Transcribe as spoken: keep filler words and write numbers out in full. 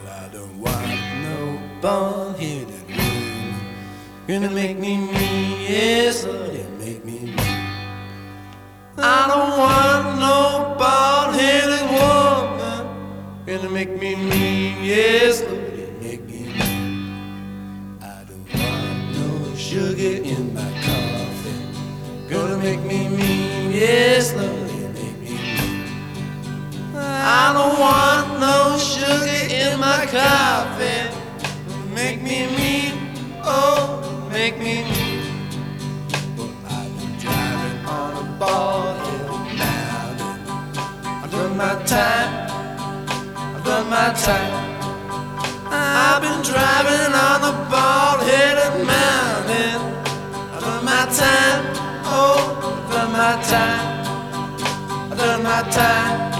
I don't want no bald-headed woman gonna make me mean, yes, Lord, it make me mean. I don't want no bald-headed woman gonna make me mean, yes, Lord, it make me mean. I don't want no sugar in my coffee gonna make me mean, yes, Lord, it make me mean. I don't want no sugar in my coffee make me mean, oh, make me mean. But I've been driving on a bald-headed mountain. I've done my time, I've done my time. I've been driving on a bald-headed mountain. I've done my time, oh, I've done my time, I've done my time.